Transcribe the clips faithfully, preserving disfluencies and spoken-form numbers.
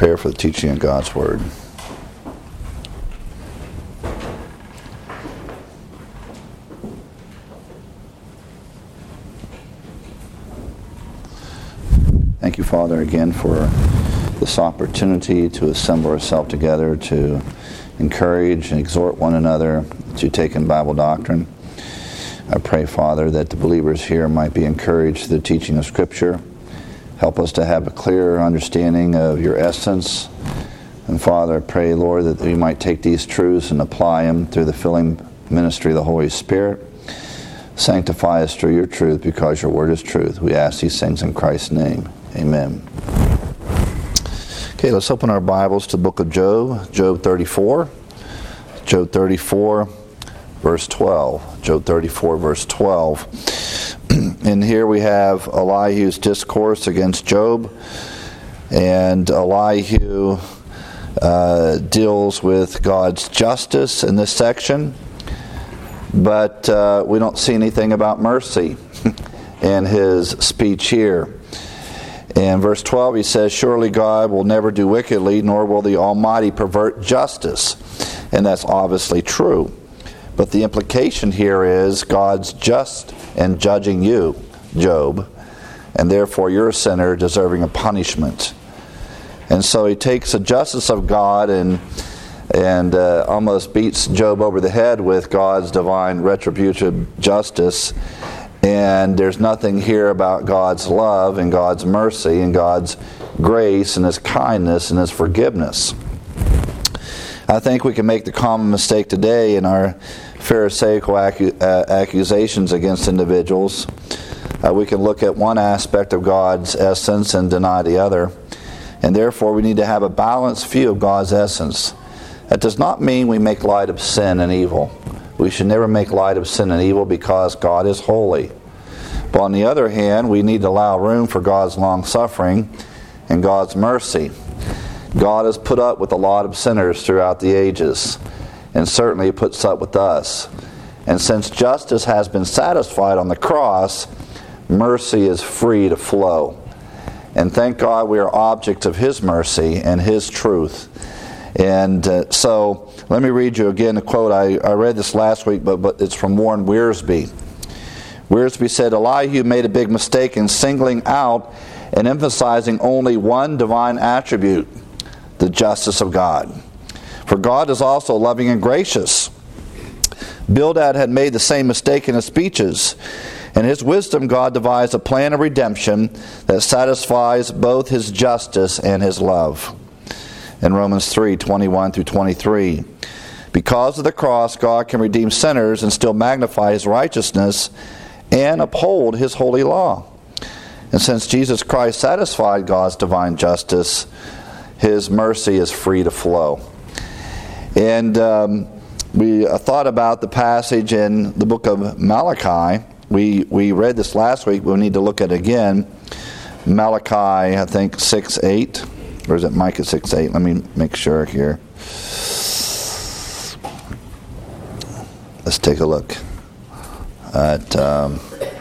prepare for the teaching of God's Word. Thank you, Father, again for this opportunity to assemble ourselves together to encourage and exhort one another to take in Bible doctrine. I pray, Father, that the believers here might be encouraged through the teaching of Scripture. Help us to have a clearer understanding of your essence. And Father, I pray, Lord, that we might take these truths and apply them through the filling ministry of the Holy Spirit. Sanctify us through your truth, because your word is truth. We ask these things in Christ's name. Amen. Okay, let's open our Bibles to the book of Job, Job thirty-four. Job thirty-four, verse twelve. Job thirty-four, verse twelve. And here we have Elihu's discourse against Job. And Elihu uh, deals with God's justice in this section. But uh, we don't see anything about mercy in his speech here. In verse twelve, he says, "Surely God will never do wickedly, nor will the Almighty pervert justice." And that's obviously true. But the implication here is God's just in judging you, Job, and therefore you're a sinner deserving of punishment. And so he takes the justice of God and and uh, almost beats Job over the head with God's divine retributive justice. And there's nothing here about God's love and God's mercy and God's grace and His kindness and His forgiveness. I think we can make the common mistake today in our pharisaical accu- uh, accusations against individuals. Uh, we can look at one aspect of God's essence and deny the other. And therefore we need to have a balanced view of God's essence. That does not mean we make light of sin and evil. We should never make light of sin and evil, because God is holy. But on the other hand, we need to allow room for God's long-suffering and God's mercy. God has put up with a lot of sinners throughout the ages, and certainly He puts up with us. And since justice has been satisfied on the cross, mercy is free to flow. And thank God we are objects of His mercy and His truth. And uh, so, let me read you again a quote. I, I read this last week, but, but it's from Warren Wiersbe. Wiersbe said, "Elihu made a big mistake in singling out and emphasizing only one divine attribute, the justice of God. For God is also loving and gracious. Bildad had made the same mistake in his speeches. In His wisdom, God devised a plan of redemption that satisfies both His justice and His love." In Romans three, twenty-one through twenty-three. Because of the cross, God can redeem sinners and still magnify His righteousness and uphold His holy law. And since Jesus Christ satisfied God's divine justice, His mercy is free to flow. And um, we uh, thought about the passage in the book of Malachi. We, we read this last week, but we need to look at it again. Malachi, I think, six eight. Or is it Micah six eight? Let me make sure here. Let's take a look at... Um,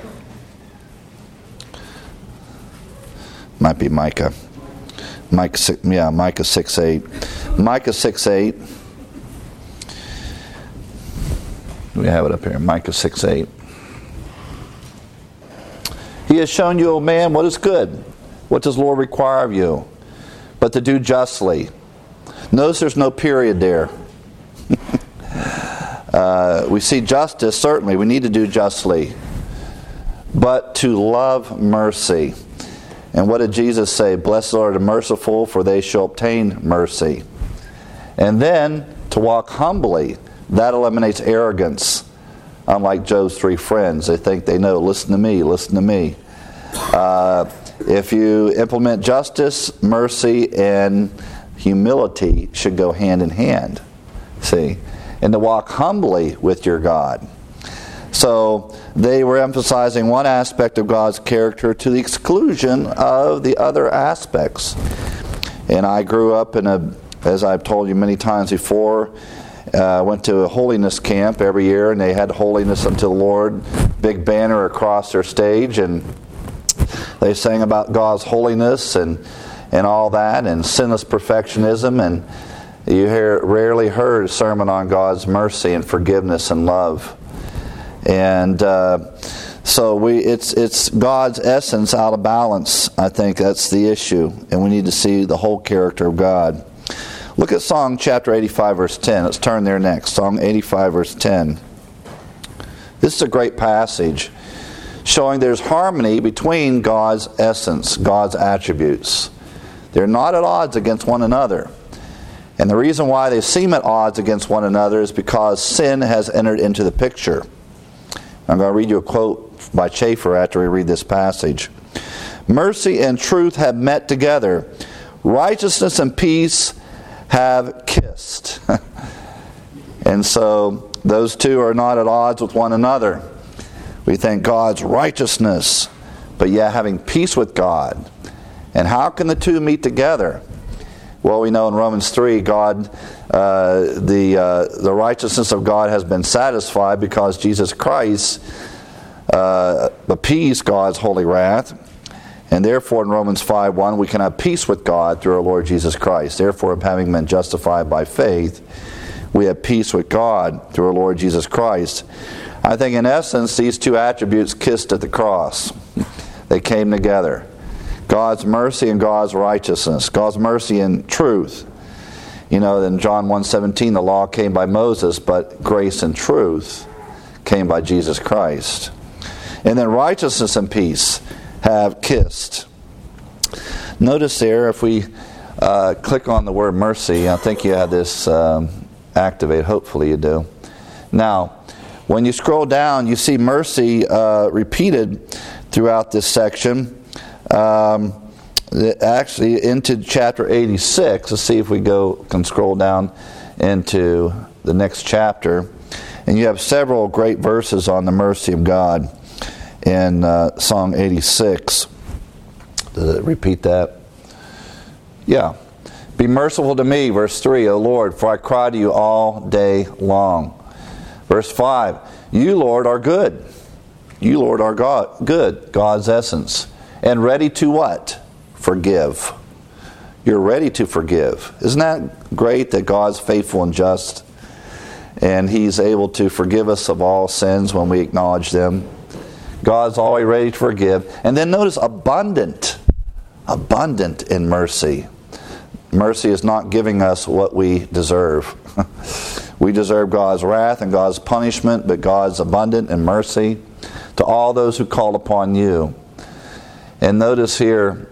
might be Micah. Micah, yeah, Micah six eight. Micah six eight. We have it up here. Micah six eight. "He has shown you, O man, what is good. What does the Lord require of you? But to do justly." Notice there's no period there. uh, we see justice, certainly. We need to do justly. But to love mercy. And what did Jesus say? "Blessed are the merciful, for they shall obtain mercy." And then to walk humbly. That eliminates arrogance. Unlike Job's three friends. They think they know. Listen to me, listen to me. Uh, if you implement justice, mercy, and humility should go hand in hand. See? And to walk humbly with your God. So they were emphasizing one aspect of God's character to the exclusion of the other aspects. And I grew up in a, as I've told you many times before, I uh, went to a holiness camp every year, and they had holiness unto the Lord, big banner across their stage, and they sang about God's holiness, and and all that, and sinless perfectionism, and you hear, rarely heard a sermon on God's mercy and forgiveness and love. And uh, so we, it's it's God's essence out of balance. I think that's the issue, and we need to see the whole character of God. Look at Psalm chapter eighty-five, verse ten. Let's turn there next. Psalm eighty-five, verse ten. This is a great passage showing there's harmony between God's essence, God's attributes. They're not at odds against one another. And the reason why they seem at odds against one another is because sin has entered into the picture. I'm going to read you a quote by Schaeffer after we read this passage. Mercy and truth have met together. Righteousness and peace have kissed. And so those two are not at odds with one another. We think God's righteousness, but yet having peace with God. And how can the two meet together? Well, we know in Romans three, God, uh, the uh, the righteousness of God has been satisfied because Jesus Christ uh, appeased God's holy wrath. And therefore in Romans five one, we can have peace with God through our Lord Jesus Christ. Therefore, having been justified by faith, we have peace with God through our Lord Jesus Christ. I think in essence, these two attributes kissed at the cross. They came together. God's mercy and God's righteousness. God's mercy and truth. You know, in John one seventeen, the law came by Moses, but grace and truth came by Jesus Christ. And then righteousness and peace have kissed. Notice there, if we uh, click on the word mercy, I think you have this um, activated. Hopefully you do. Now, when you scroll down, you see mercy uh, repeated throughout this section. Um, actually, into chapter eighty-six. Let's see if we go can scroll down into the next chapter. And you have several great verses on the mercy of God in uh, Psalm eighty-six. Does it repeat that? Yeah. Be merciful to me, verse three, O Lord, for I cry to you all day long. Verse five, you, Lord, are good. You, Lord, are God, good, God's essence. And ready to what? Forgive. You're ready to forgive. Isn't that great that God's faithful and just? And He's able to forgive us of all sins when we acknowledge them. God's always ready to forgive. And then notice abundant. Abundant in mercy. Mercy is not giving us what we deserve. We deserve God's wrath and God's punishment, but God's abundant in mercy to all those who call upon you. And notice here,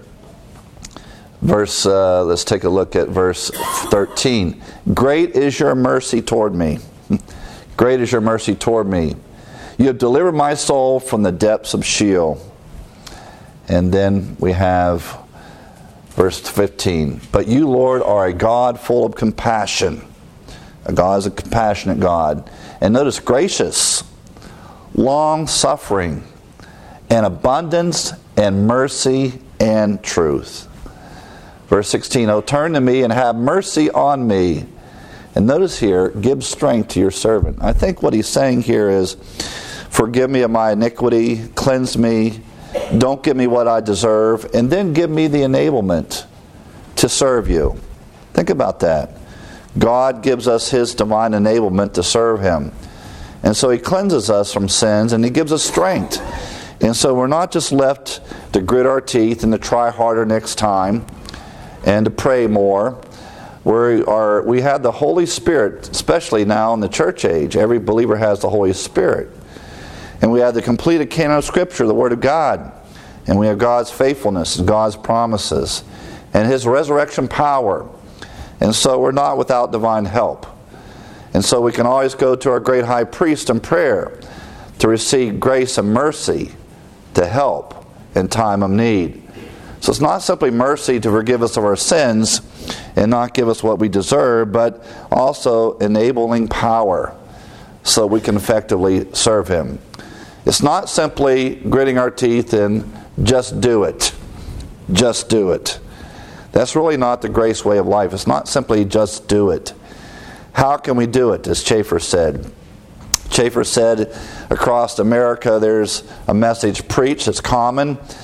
verse. Uh, let's take a look at verse thirteen. Great is your mercy toward me. Great is your mercy toward me. You have delivered my soul from the depths of Sheol. And then we have verse fifteen. But you, Lord, are a God full of compassion. A God is a compassionate God. And notice gracious, long-suffering, and abundance and mercy and truth. Verse sixteen, O turn to me and have mercy on me. And notice here, give strength to your servant. I think what he's saying here is, forgive me of my iniquity, cleanse me, don't give me what I deserve, and then give me the enablement to serve you. Think about that. God gives us His divine enablement to serve Him. And so He cleanses us from sins and He gives us strength. And so we're not just left to grit our teeth and to try harder next time and to pray more. We are we have the Holy Spirit, especially now in the church age. Every believer has the Holy Spirit. And we have the completed canon of Scripture, the Word of God. And we have God's faithfulness and God's promises and His resurrection power. And so we're not without divine help. And so we can always go to our great high priest in prayer to receive grace and mercy to help in time of need. So it's not simply mercy to forgive us of our sins and not give us what we deserve, but also enabling power so we can effectively serve Him. It's not simply gritting our teeth and just do it. Just do it. That's really not the grace way of life. It's not simply just do it. How can we do it, as Schaeffer said? Schaeffer said, across America there's a message preached that's common,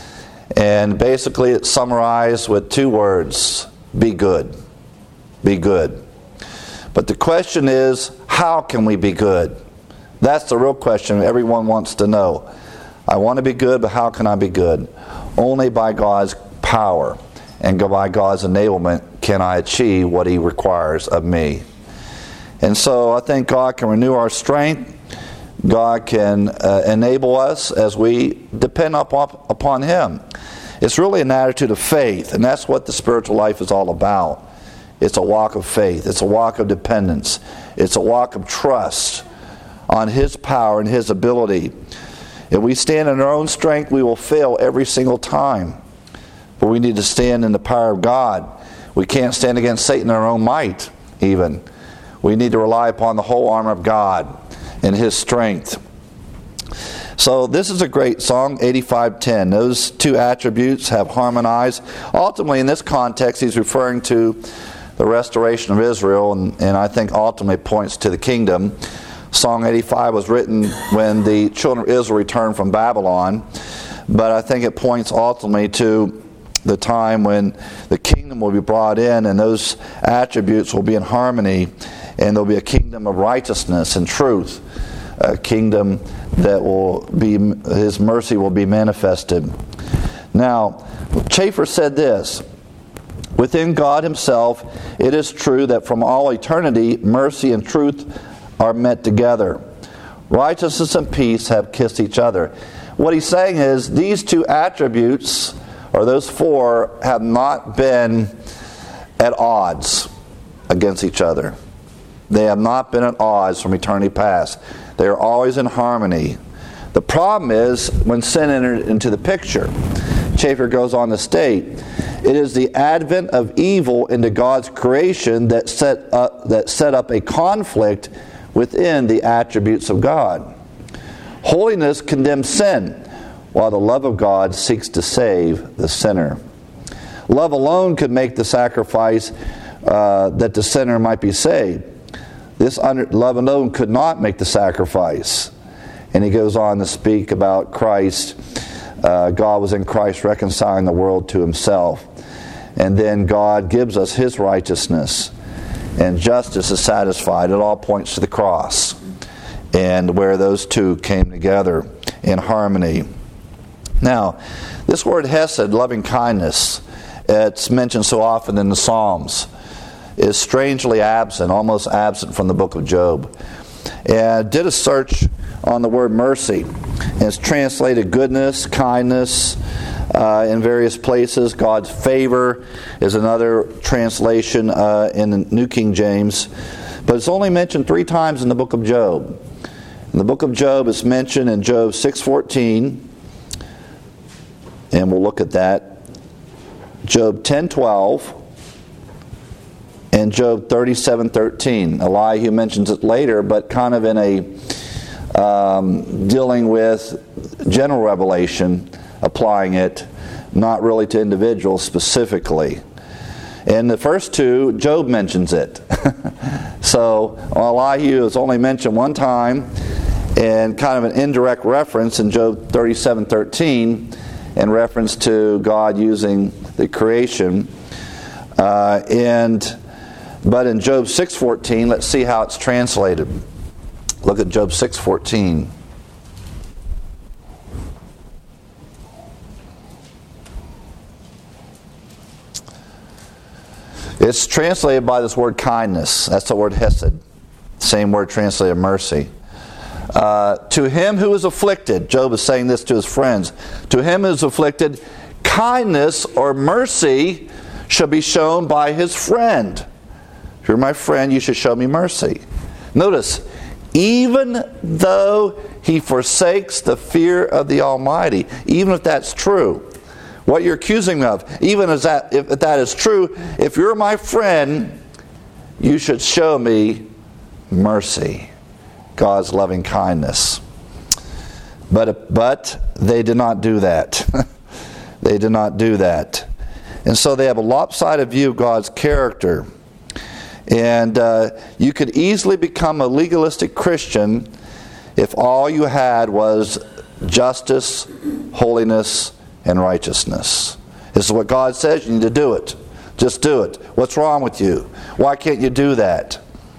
And basically it's summarized with two words: be good. Be good. But the question is, how can we be good? That's the real question everyone wants to know. I want to be good, but how can I be good? Only by God's power and by God's enablement can I achieve what He requires of me. And so I think God can renew our strength. God can uh, enable us as we depend up, upon Him. It's really an attitude of faith, and that's what the spiritual life is all about. It's a walk of faith. It's a walk of dependence. It's a walk of trust on His power and His ability. If we stand in our own strength, we will fail every single time. But we need to stand in the power of God. We can't stand against Satan in our own might, even. We need to rely upon the whole armor of God and His strength. So this is a great song, eighty-five ten. Those two attributes have harmonized. Ultimately, in this context, he's referring to the restoration of Israel, and, and I think ultimately points to the kingdom. Song eighty-five was written when the children of Israel returned from Babylon, but I think it points ultimately to the time when the kingdom will be brought in, and those attributes will be in harmony, and there'll be a kingdom of righteousness and truth, a kingdom that will be, His mercy will be manifested. Now, Chafer said this: within God Himself, it is true that from all eternity, mercy and truth are met together. Righteousness and peace have kissed each other. What he's saying is these two attributes, or those four, have not been at odds against each other. They have not been at odds from eternity past. They are always in harmony. The problem is when sin entered into the picture. Chafer goes on to state, it is the advent of evil into God's creation that set up, that set up a conflict within the attributes of God. Holiness condemns sin, while the love of God seeks to save the sinner. Love alone could make the sacrifice uh, that the sinner might be saved. This under, love alone could not make the sacrifice. And he goes on to speak about Christ. Uh, God was in Christ reconciling the world to Himself. And then God gives us His righteousness. And justice is satisfied. It all points to the cross. And where those two came together in harmony. Now, this word hesed, loving kindness, it's mentioned so often in the Psalms, is strangely absent, almost absent from the book of Job. And I did a search on the word mercy. And it's translated goodness, kindness, uh, in various places. God's favor is another translation uh, in the New King James. But it's only mentioned three times in the book of Job. In the book of Job, it's mentioned in Job six fourteen. And we'll look at that. Job ten twelve. And Job thirty-seven thirteen. Elihu mentions it later, but kind of in a um, dealing with general revelation, applying it, not really to individuals specifically. In the first two, Job mentions it. So Elihu is only mentioned one time, and kind of an indirect reference in Job thirty-seven thirteen, in reference to God using the creation. Uh, and But in Job six fourteen, let's see how it's translated. Look at Job six fourteen. It's translated by this word kindness. That's the word hesed. Same word translated mercy. Uh, to him who is afflicted, Job is saying this to his friends, to him who is afflicted, kindness or mercy shall be shown by his friend. If you're my friend, you should show me mercy. Notice, even though he forsakes the fear of the Almighty, even if that's true, what you're accusing me of, even as that, if that is true, if you're my friend, you should show me mercy, God's loving kindness. But, but they did not do that. They did not do that. And so they have a lopsided view of God's character. And uh, you could easily become a legalistic Christian if all you had was justice, holiness, and righteousness. This is what God says. You need to do it. Just do it. What's wrong with you? Why can't you do that?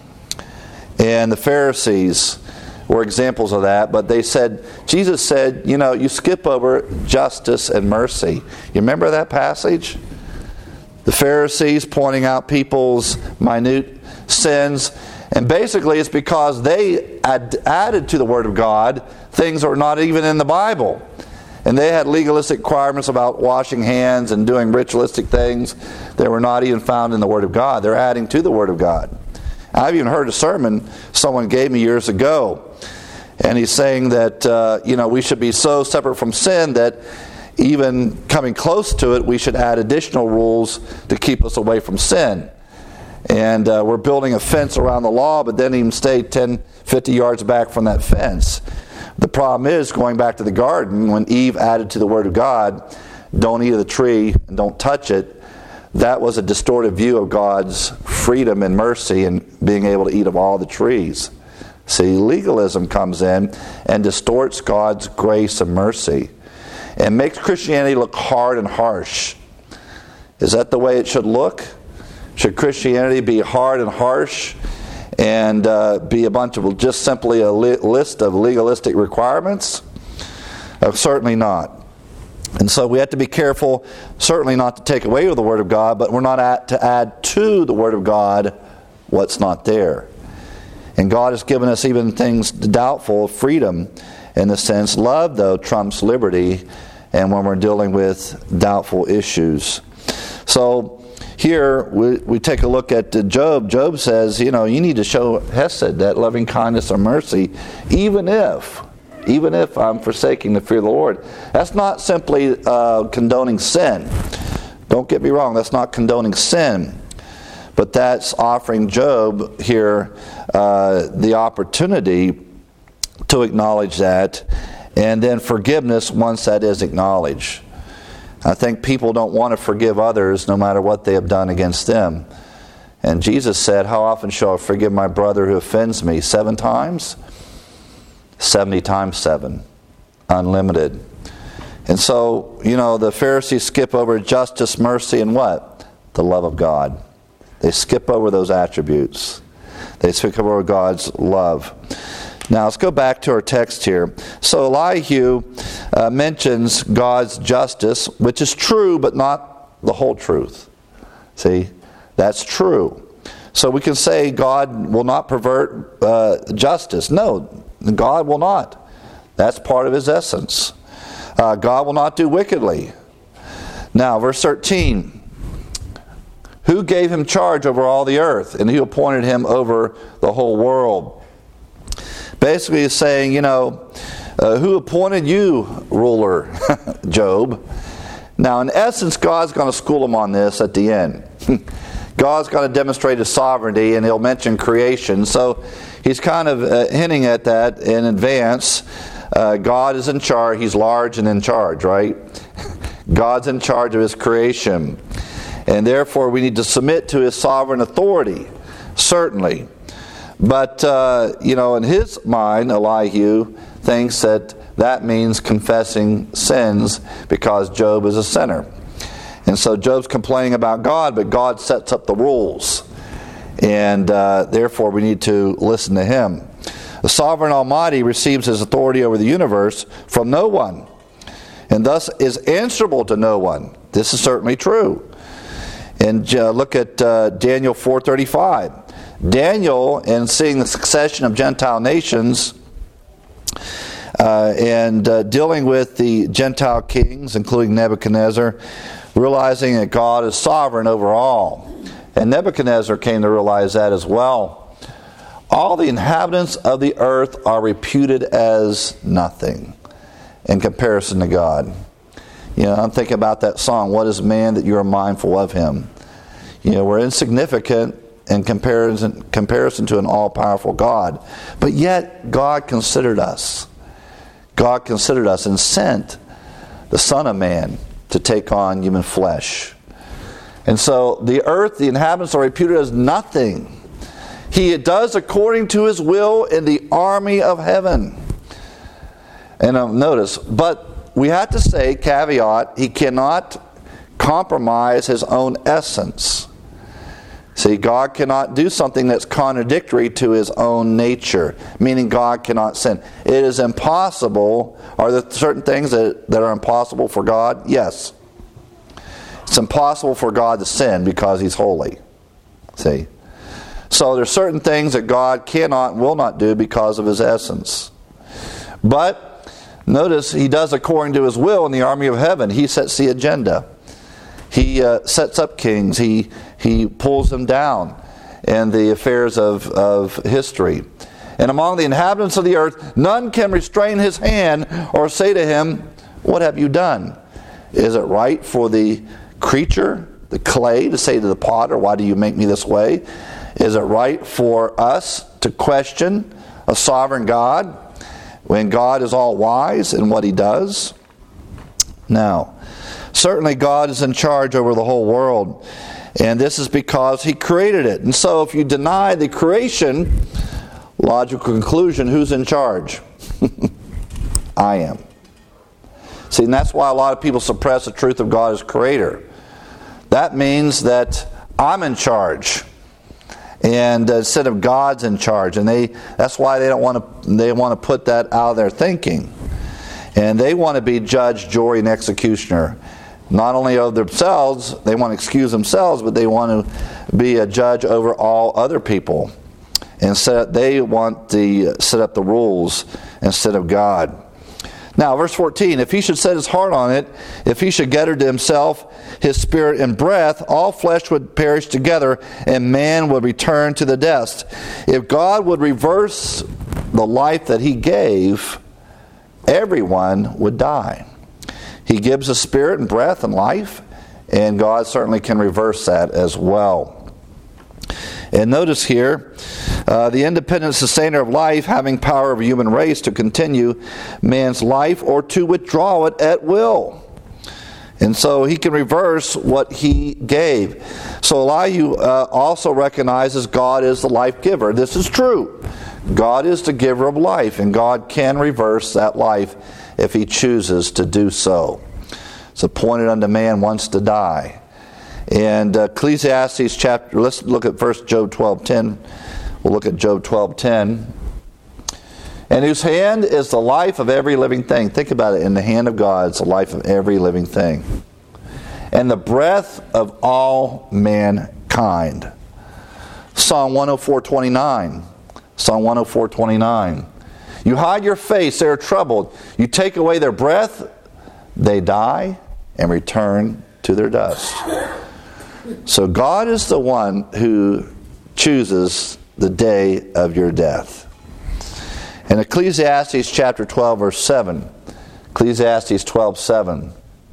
And the Pharisees were examples of that, but they said, Jesus said, you know, you skip over justice and mercy. You remember that passage? The Pharisees pointing out people's minute sins, and basically it's because they had added to the Word of God things that were not even in the Bible. And they had legalistic requirements about washing hands and doing ritualistic things that were not even found in the Word of God. They're adding to the Word of God. I've even heard a sermon someone gave me years ago, and he's saying that uh, you know we should be so separate from sin that even coming close to it, we should add additional rules to keep us away from sin. And uh, we're building a fence around the law, but then even stay ten, fifty yards back from that fence. The problem is, going back to the garden, when Eve added to the Word of God, don't eat of the tree and don't touch it, that was a distorted view of God's freedom and mercy and being able to eat of all the trees. See, legalism comes in and distorts God's grace and mercy and makes Christianity look hard and harsh. Is that the way it should look? Should Christianity be hard and harsh and uh, be a bunch of just simply a li- list of legalistic requirements? Uh, certainly not. And so we have to be careful, certainly not to take away with the Word of God, but we're not at, to add to the Word of God what's not there. And God has given us even things doubtful, freedom in the sense. Love, though, trumps liberty, and when we're dealing with doubtful issues. So here we, we take a look at Job. Job says, you know, you need to show hesed, that loving kindness or mercy, even if, even if I'm forsaking the fear of the Lord. That's not simply uh, condoning sin. Don't get me wrong, that's not condoning sin. But that's offering Job here uh, the opportunity to acknowledge that, and then forgiveness once that is acknowledged. I think people don't want to forgive others no matter what they have done against them. And Jesus said, how often shall I forgive my brother who offends me? Seven times? Seventy times seven. Unlimited. And so, you know, the Pharisees skip over justice, mercy, and what? The love of God. They skip over those attributes. They skip over God's love. Now, let's go back to our text here. So Elihu uh, mentions God's justice, which is true, but not the whole truth. See, that's true. So we can say God will not pervert uh, justice. No, God will not. That's part of His essence. Uh, God will not do wickedly. Now, verse thirteen. Who gave him charge over all the earth, and who appointed him over the whole world? Basically, he's saying, you know, uh, who appointed you ruler, Job? Now, in essence, God's going to school him on this at the end. God's going to demonstrate His sovereignty, and He'll mention creation. So he's kind of uh, hinting at that in advance. Uh, God is in charge. He's large and in charge, right? God's in charge of His creation. And therefore, we need to submit to His sovereign authority, certainly. But, uh, you know, in his mind, Elihu thinks that that means confessing sins because Job is a sinner. And so Job's complaining about God, but God sets up the rules. And uh, therefore, we need to listen to Him. The sovereign Almighty receives His authority over the universe from no one, and thus is answerable to no one. This is certainly true. And uh, look at uh, Daniel four thirty-five. Daniel, in seeing the succession of Gentile nations uh, and uh, dealing with the Gentile kings, including Nebuchadnezzar, realizing that God is sovereign over all. And Nebuchadnezzar came to realize that as well. All the inhabitants of the earth are reputed as nothing in comparison to God. You know, I'm thinking about that song, What is Man that you are mindful of him? You know, we're insignificant in comparison, comparison to an all-powerful God. But yet, God considered us. God considered us and sent the Son of Man to take on human flesh. And so, the earth, the inhabitants are reputed as nothing. He does according to His will in the army of heaven. And um, notice, but we have to say, caveat, he cannot compromise his own essence. See, God cannot do something that's contradictory to his own nature, meaning God cannot sin. It is impossible. Are there certain things that, that are impossible for God? Yes. It's impossible for God to sin because he's holy. See? So there's certain things that God cannot and will not do because of his essence. But notice he does according to his will in the army of heaven. He sets the agenda. He uh, sets up kings. He he pulls them down in the affairs of, of history. And among the inhabitants of the earth, none can restrain his hand or say to him, "What have you done?" Is it right for the creature, the clay, to say to the potter, "Why do you make me this way?" Is it right for us to question a sovereign God when God is all wise in what he does? Now, certainly God is in charge over the whole world, and this is because he created it. And so if you deny the creation, logical conclusion, who's in charge? I am. See, and that's why a lot of people suppress the truth of God as creator. That means that I'm in charge, and uh, instead of God's in charge, and they that's why they don't want to they want to put that out of their thinking, and they want to be judge, jury, and executioner, not only of themselves. They want to excuse themselves, but they want to be a judge over all other people, and set, they want to set up the rules instead of God. Now, verse fourteen, if he should set his heart on it, if he should gather to himself his spirit and breath, all flesh would perish together, and man would return to the dust. If God would reverse the life that he gave, everyone would die. He gives us spirit and breath and life, and God certainly can reverse that as well. And notice here, uh, the independent sustainer of life having power over human race to continue man's life or to withdraw it at will. And so he can reverse what he gave. So Elihu uh, also recognizes God is the life giver. This is true. God is the giver of life, and God can reverse that life if he chooses to do so. It's appointed unto man once to die. And uh, Ecclesiastes chapter, let's look at first Job twelve ten. We'll look at Job twelve ten. And whose hand is the life of every living thing. Think about it. In the hand of God is the life of every living thing. And the breath of all mankind. Psalm one oh four twenty-nine. Psalm one oh four twenty-nine. You hide your face, they are troubled. You take away their breath, they die and return to their dust. So God is the one who chooses the day of your death. In Ecclesiastes chapter twelve, verse seven, Ecclesiastes twelve seven,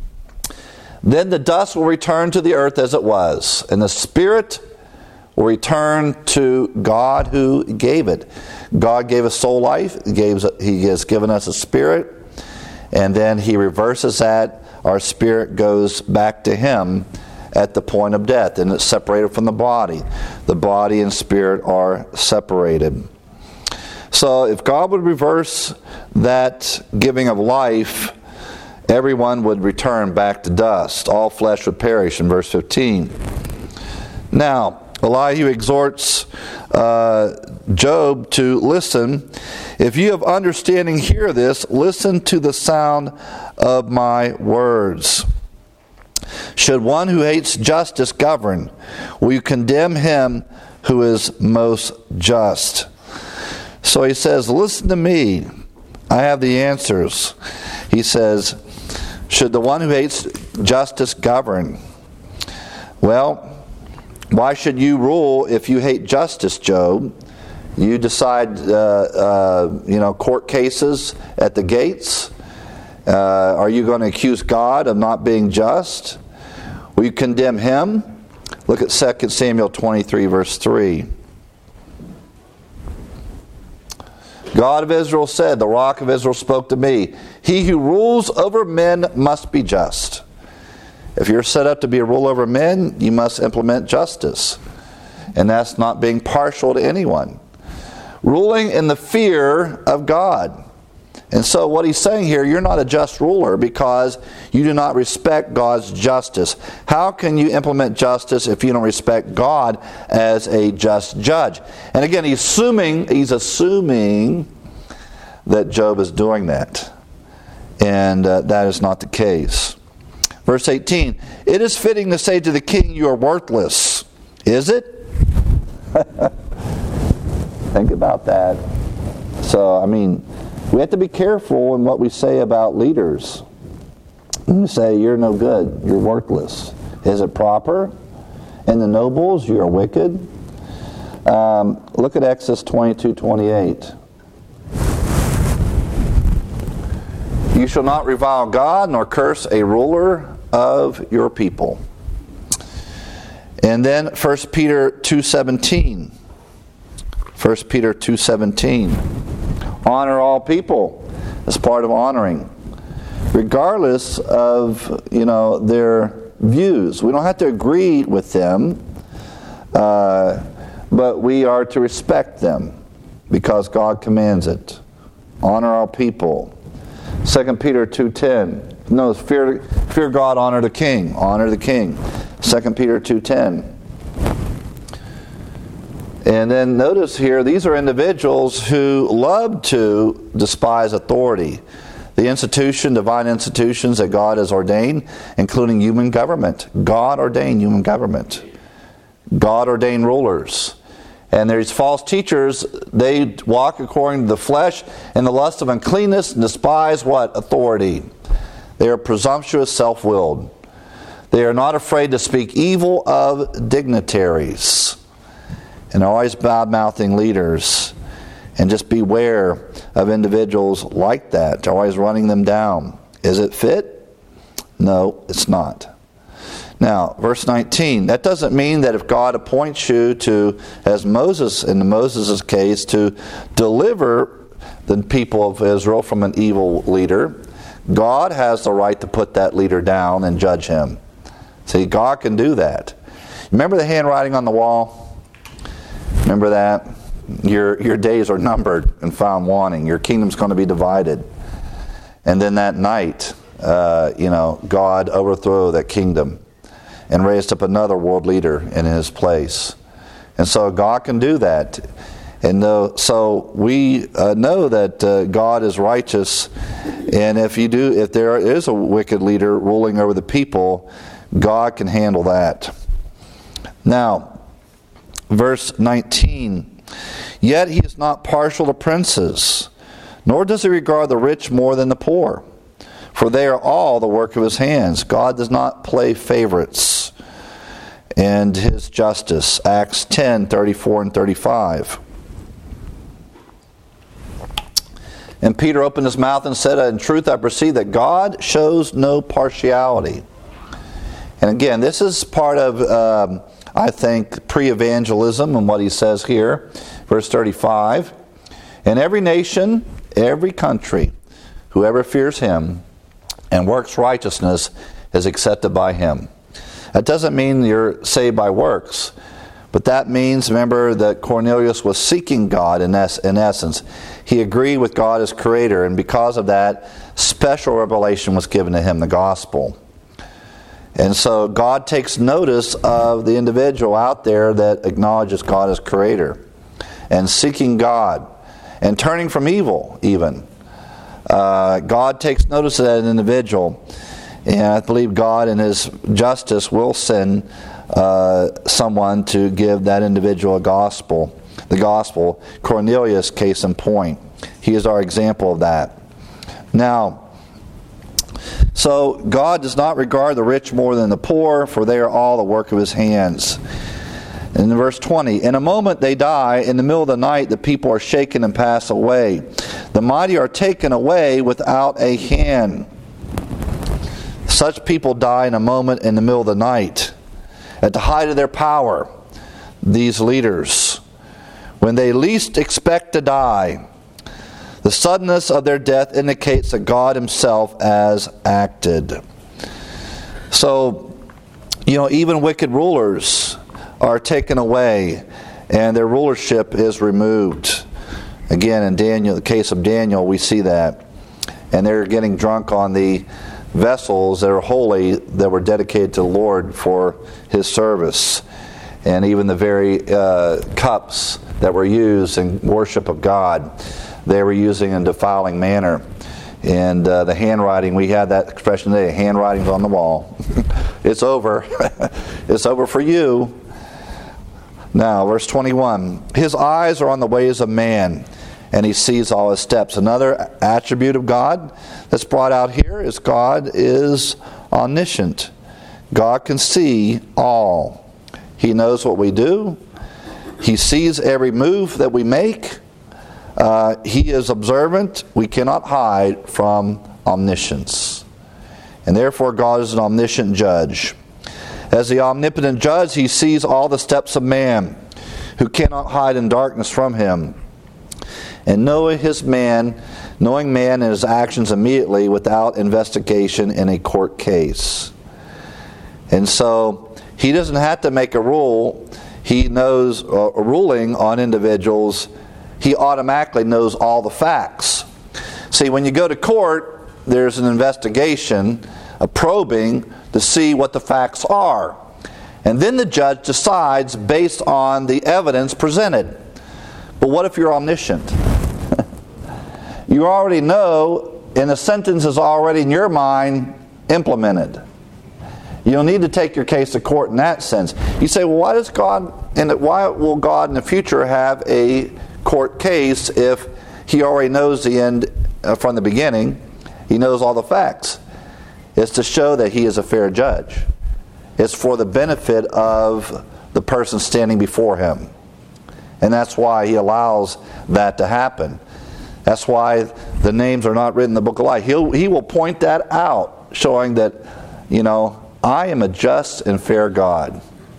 then the dust will return to the earth as it was, and the spirit will return to God who gave it. God gave us soul life. He, gave, he has given us a spirit, and then he reverses that. Our spirit goes back to him at the point of death, and it's separated from the body. The body and spirit are separated. So if God would reverse that giving of life, everyone would return back to dust. All flesh would perish, in verse fifteen. Now, Elihu exhorts uh, Job to listen. If you have understanding, hear this. Listen to the sound of my words. Should one who hates justice govern, will you condemn him who is most just? So he says, listen to me. I have the answers. He says, should the one who hates justice govern? Well, why should you rule if you hate justice, Job? You decide, uh, uh, you know, court cases at the gates. Uh, are you going to accuse God of not being just? Will you condemn him? Look at Second Samuel twenty-three, verse three. God of Israel said, the rock of Israel spoke to me. He who rules over men must be just. If you're set up to be a ruler over men, you must implement justice. And that's not being partial to anyone. Ruling in the fear of God. And so what he's saying here, you're not a just ruler because you do not respect God's justice. How can you implement justice if you don't respect God as a just judge? And again, he's assuming, he's assuming that Job is doing that. And uh, that is not the case. Verse eighteen, it is fitting to say to the king, you are worthless. Is it? Think about that. So, I mean, we have to be careful in what we say about leaders. We say, you're no good, you're worthless. Is it proper? And the nobles, you are wicked. Um, look at Exodus twenty-two twenty-eight. You shall not revile God, nor curse a ruler of your people. And then First Peter two seventeen. First Peter two seventeen. Honor all people as part of honoring, regardless of, you know, their views. We don't have to agree with them, uh, but we are to respect them because God commands it. Honor all people. Second Peter two ten. No, fear, fear God, honor the king. Honor the king. Second Peter two ten. And then notice here, these are individuals who love to despise authority. The institution, divine institutions that God has ordained, including human government. God ordained human government. God ordained rulers. And there's false teachers, they walk according to the flesh and the lust of uncleanness and despise what? Authority. They are presumptuous, self-willed. They are not afraid to speak evil of dignitaries. And always bad-mouthing leaders. And just beware of individuals like that, always running them down. Is it fit? No, it's not. Now, verse nineteen, that doesn't mean that if God appoints you to, as Moses, in Moses' case, to deliver the people of Israel from an evil leader, God has the right to put that leader down and judge him. See, God can do that. Remember the handwriting on the wall? Remember that? Your your days are numbered and found wanting. Your kingdom's going to be divided. And then that night, uh, you know, God overthrew that kingdom and raised up another world leader in his place. And so God can do that. And uh, so we uh, know that uh, God is righteous. And if you do, if there is a wicked leader ruling over the people, God can handle that. Now, verse nineteen, yet he is not partial to princes, nor does he regard the rich more than the poor, for they are all the work of his hands. God does not play favorites. And his justice, Acts ten, thirty-four and thirty-five. And Peter opened his mouth and said, in truth I perceive that God shows no partiality. And again, this is part of, um, I think, pre-evangelism and what he says here. Verse thirty-five. In every nation, every country, whoever fears him and works righteousness is accepted by him. That doesn't mean you're saved by works. But that means, remember, that Cornelius was seeking God in, es- in essence. He agreed with God as creator, and because of that, special revelation was given to him, the gospel. And so God takes notice of the individual out there that acknowledges God as creator and seeking God and turning from evil even. Uh, God takes notice of that individual, and I believe God in his justice will send uh, someone to give that individual a gospel. The gospel, Cornelius, case in point. He is our example of that. Now, so God does not regard the rich more than the poor, for they are all the work of his hands. In verse twenty, in a moment they die, in the middle of the night the people are shaken and pass away. The mighty are taken away without a hand. Such people die in a moment in the middle of the night. At the height of their power, these leaders, when they least expect to die, the suddenness of their death indicates that God himself has acted. So, you know, even wicked rulers are taken away and their rulership is removed. Again, in Daniel, the case of Daniel, we see that. and they're getting drunk on the vessels that are holy, that were dedicated to the Lord for His service. And even the very uh, cups that were used in worship of God, they were using in a defiling manner. And uh, the handwriting, we had that expression today, handwriting's on the wall. It's over. It's over for you. Now, verse twenty-one. His eyes are on the ways of man, and He sees all his steps. Another attribute of God that's brought out here is God is omniscient. God can see all. He knows what we do. He sees every move that we make. Uh, he is observant. We cannot hide from omniscience. And therefore God is an omniscient judge. As the omnipotent judge, He sees all the steps of man, who cannot hide in darkness from Him. And knowing his man, knowing man and his actions immediately without investigation in a court case. And so He doesn't have to make a rule. He knows uh, a ruling on individuals. He automatically knows all the facts. See, when you go to court, there's an investigation, a probing to see what the facts are. And then the judge decides based on the evidence presented. But what if you're omniscient? You already know, and the sentence is already in your mind implemented. You don't need to take your case to court in that sense. You say, well, why does God, and why will God in the future have a court case if He already knows the end uh, from the beginning? He knows all the facts. It's to show that He is a fair judge. It's for the benefit of the person standing before Him. And that's why He allows that to happen. That's why the names are not written in the book of life. He'll, he will point that out, showing that, you know, I am a just and fair God.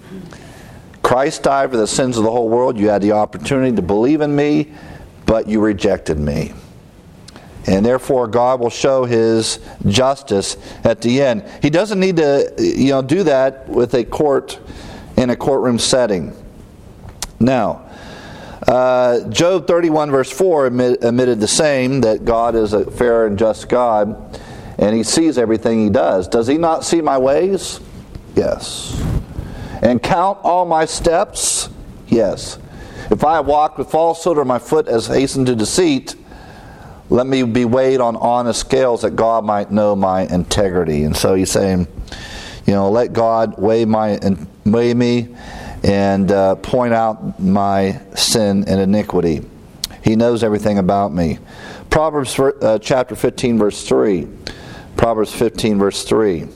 Christ died for the sins of the whole world. You had the opportunity to believe in me, but you rejected me. And therefore God will show His justice at the end. He doesn't need to, you know, do that with a court in a courtroom setting. Now, uh, Job thirty-one verse four admit, admitted the same, that God is a fair and just God, and He sees everything He does. Does He not see my ways? Yes. And count all my steps? Yes. If I have walked with falsehood, or my foot has hastened to deceit, let me be weighed on honest scales, that God might know my integrity. And so He's saying, you know, let God weigh my weigh me and uh, point out my sin and iniquity. He knows everything about me. Proverbs uh, chapter fifteen verse three. Proverbs fifteen verse three.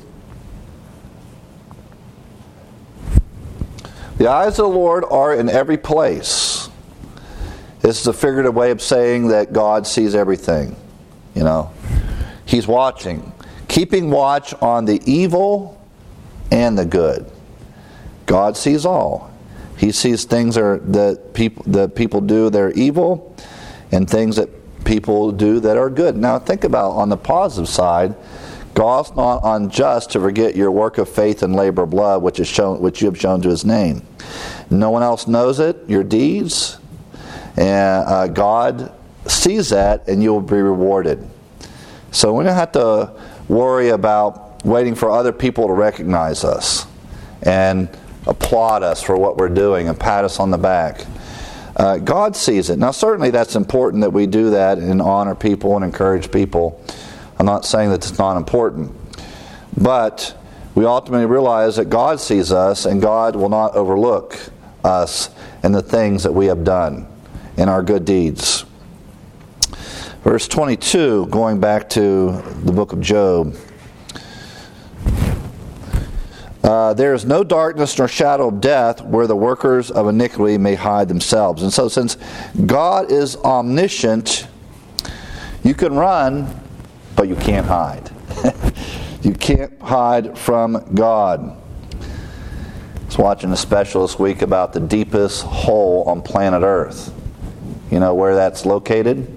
The eyes of the Lord are in every place. This is a figurative way of saying that God sees everything. You know, He's watching, keeping watch on the evil and the good. God sees all. He sees things are, that people that people do that are evil, and things that people do that are good. Now think about, on the positive side, God's not unjust to forget your work of faith and labor of blood, which is shown, which you have shown to His name. No one else knows it, your deeds, and uh, God sees that, and you will be rewarded. So we don't have to worry about waiting for other people to recognize us and applaud us for what we're doing and pat us on the back. Uh, God sees it. Now certainly that's important that we do that and honor people and encourage people. I'm not saying that it's not important. But we ultimately realize that God sees us, and God will not overlook us and the things that we have done in our good deeds. Verse twenty-two, going back to the book of Job. Uh, there is no darkness nor shadow of death where the workers of iniquity may hide themselves. And so since God is omniscient, you can run, but you can't hide. You can't hide from God. I was watching a special this week about the deepest hole on planet Earth. You know where that's located?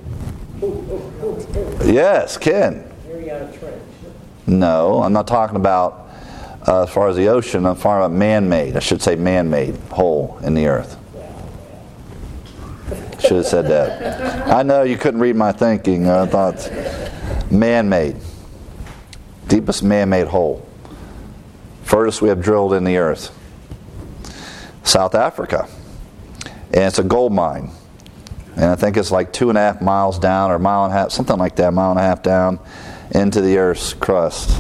Yes, Ken. Mariana Trench. No, I'm not talking about uh, as far as the ocean. I'm talking about man-made. I should say man-made hole in the earth. Should have said that. I know you couldn't read my thinking. I thought, man-made. Deepest man-made hole. Furthest we have drilled in the earth. South Africa. And it's a gold mine. And I think it's like two and a half miles down, or a mile and a half, something like that, a mile and a half down into the earth's crust.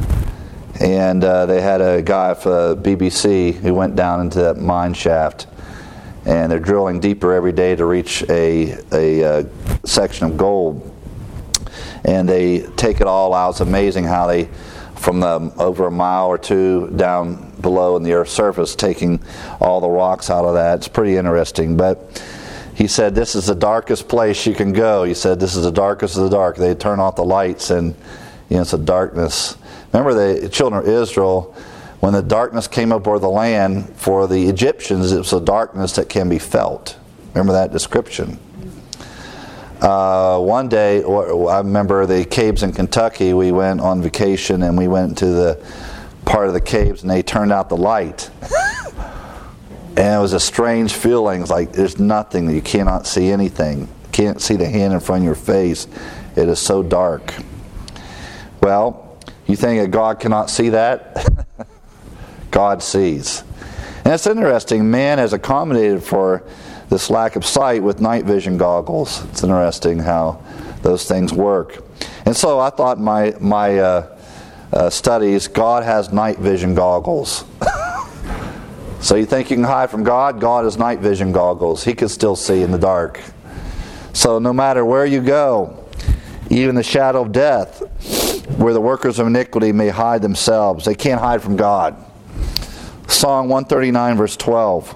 And uh, they had a guy for B B C who went down into that mine shaft. And they're drilling deeper every day to reach a, a, a section of gold. And they take it all out. It's amazing how they, from the over a mile or two down below in the earth's surface, taking all the rocks out of that. It's pretty interesting. But he said, this is the darkest place you can go. He said, this is the darkest of the dark. They turn off the lights, and you know, it's a darkness. Remember the children of Israel, when the darkness came up over the land, for the Egyptians, it was a darkness that can be felt. Remember that description. Uh, one day, I remember the caves in Kentucky, we went on vacation and we went to the part of the caves and they turned out the light. And it was a strange feeling, like there's nothing, you cannot see anything. Can't see the hand in front of your face. It is so dark. Well, you think that God cannot see that? God sees. And it's interesting, man has accommodated for this lack of sight with night vision goggles. It's interesting how those things work. And so I thought in my, my uh, uh, studies, God has night vision goggles. So you think you can hide from God? God has night vision goggles. He can still see in the dark. So no matter where you go, even the shadow of death, where the workers of iniquity may hide themselves, they can't hide from God. Psalm one thirty-nine verse twelve.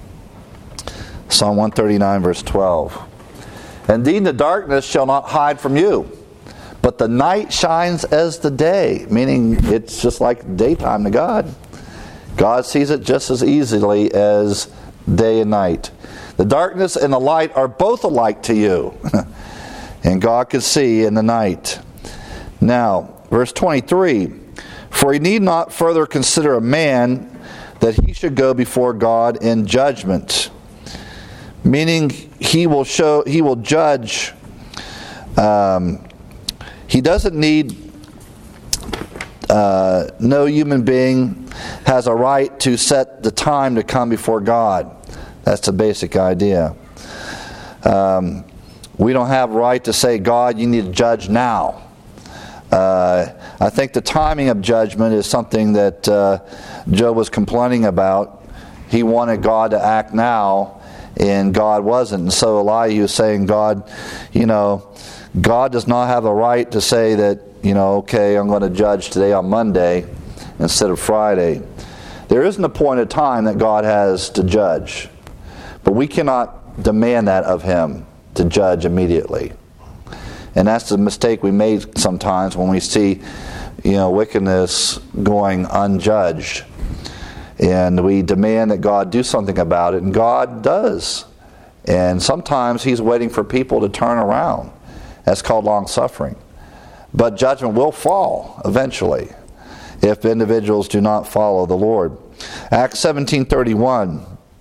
Psalm one thirty-nine verse twelve. Indeed, the darkness shall not hide from you, but the night shines as the day, meaning it's just like daytime to God. God sees it just as easily as day and night. The darkness and the light are both alike to you, and God can see in the night. Now, verse twenty-three, for he need not further consider a man that he should go before God in judgment. Meaning he will show, he will judge. Um, he doesn't need, uh, no human being has a right to set the time to come before God. That's the basic idea. Um, we don't have a right to say, God, you need to judge now. Uh, I think the timing of judgment is something that uh, Job was complaining about. He wanted God to act now, and God wasn't. And so Elihu was saying, God, you know, God does not have a right to say that, you know, okay, I'm going to judge today on Monday instead of Friday. There isn't a point of time that God has to judge. But we cannot demand that of Him, to judge immediately. And that's the mistake we make sometimes when we see, you know, wickedness going unjudged. And we demand that God do something about it, and God does. And sometimes He's waiting for people to turn around. That's called long-suffering. But judgment will fall eventually if individuals do not follow the Lord. Acts seventeen thirty-one.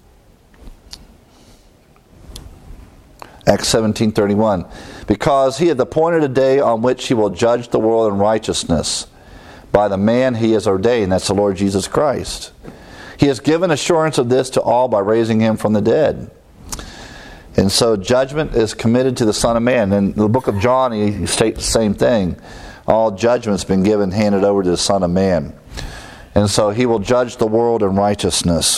Acts seventeen thirty-one. Because He hath appointed a day on which He will judge the world in righteousness by the man He has ordained. That's the Lord Jesus Christ. He has given assurance of this to all by raising Him from the dead. And so judgment is committed to the Son of Man. In the book of John, he states the same thing. All judgment's been given, handed over to the Son of Man. And so He will judge the world in righteousness.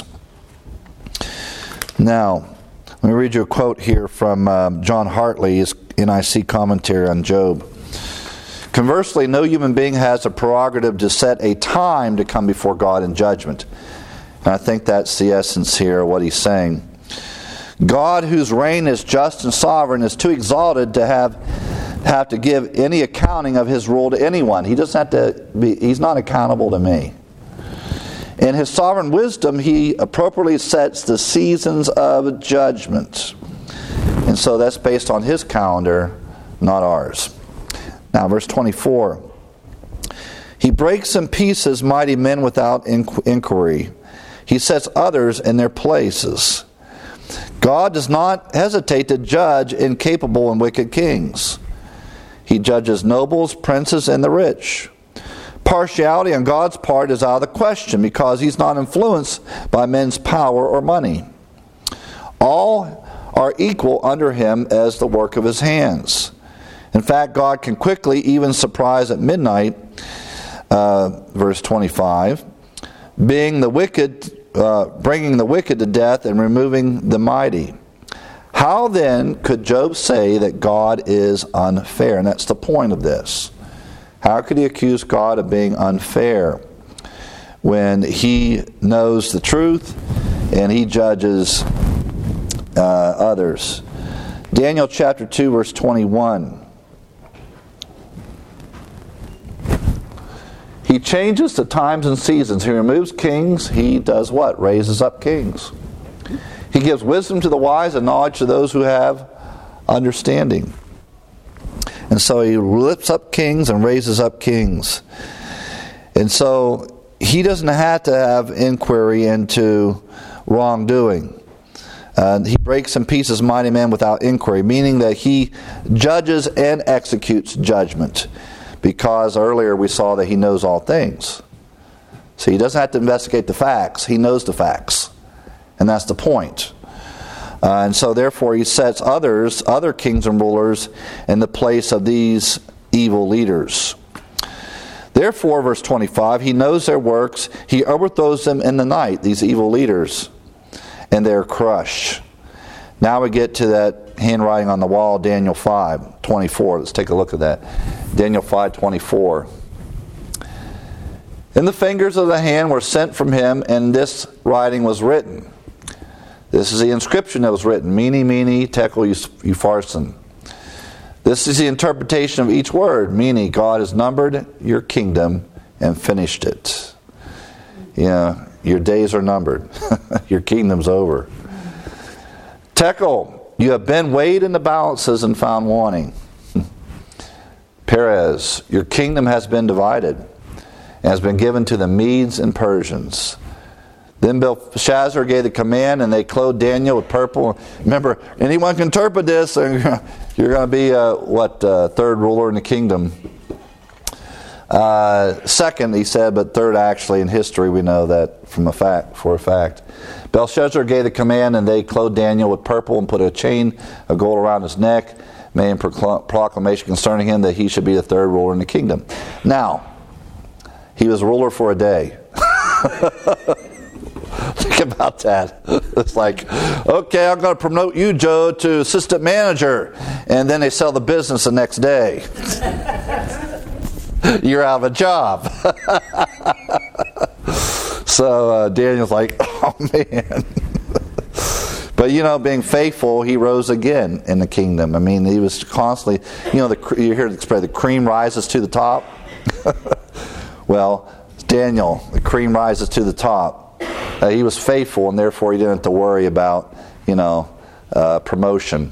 Now, let me read you a quote here from um, John Hartley's N I C commentary on Job. Conversely, no human being has a prerogative to set a time to come before God in judgment. And I think that's the essence here of what he's saying. God, whose reign is just and sovereign, is too exalted to have have to give any accounting of His rule to anyone. He doesn't have to be, He's not accountable to me. In His sovereign wisdom, He appropriately sets the seasons of judgment. And so that's based on His calendar, not ours. Now, verse twenty-four. He breaks in pieces mighty men without inquiry. He sets others in their places. God does not hesitate to judge incapable and wicked kings. He judges nobles, princes, and the rich. Partiality on God's part is out of the question because he's not influenced by men's power or money. All are equal under him as the work of his hands. In fact, God can quickly even surprise at midnight, uh, verse twenty-five, being the wicked, uh, bringing the wicked to death and removing the mighty. How then could Job say that God is unfair? And that's the point of this. How could he accuse God of being unfair when he knows the truth and he judges uh, others? Daniel chapter two, verse twenty-one. He changes the times and seasons. He removes kings. He does what? Raises up kings. He gives wisdom to the wise and knowledge to those who have understanding. And so he lifts up kings and raises up kings. And so he doesn't have to have inquiry into wrongdoing. Uh, he breaks in pieces mighty men without inquiry, meaning that he judges and executes judgment. Because earlier we saw that he knows all things. So he doesn't have to investigate the facts. He knows the facts. And that's the point. Uh, and so therefore he sets others, other kings and rulers, in the place of these evil leaders. Therefore, verse twenty-five, he knows their works. He overthrows them in the night, these evil leaders, and they're crushed. Now we get to that handwriting on the wall, Daniel five twenty-four. Let's take a look at that. Daniel five twenty-four. And the fingers of the hand were sent from him, and this writing was written. This is the inscription that was written. Mene, mene, tekel, upharsin. This is the interpretation of each word. Mene, God has numbered your kingdom and finished it. Yeah, your days are numbered. Your kingdom's over. Tekel, you have been weighed in the balances and found wanting. Perez, your kingdom has been divided and has been given to the Medes and Persians. Then Belshazzar gave the command, and they clothed Daniel with purple. Remember, anyone can interpret this. You're going to be, uh, what, uh, third ruler in the kingdom. Uh, second, he said, but third actually in history, we know that from a fact, for a fact. Belshazzar gave the command, and they clothed Daniel with purple and put a chain of gold around his neck, made a proclamation concerning him that he should be the third ruler in the kingdom. Now, he was ruler for a day. Think about that. It's like, okay, I'm going to promote you, Joe, to assistant manager. And then they sell the business the next day. You're out of a job. So uh, Daniel's like, oh man. But you know, being faithful, he rose again in the kingdom. I mean, he was constantly, you know, the, you hear the expression, the cream rises to the top. Well, Daniel, the cream rises to the top. Uh, he was faithful, and therefore he didn't have to worry about, you know, uh, promotion.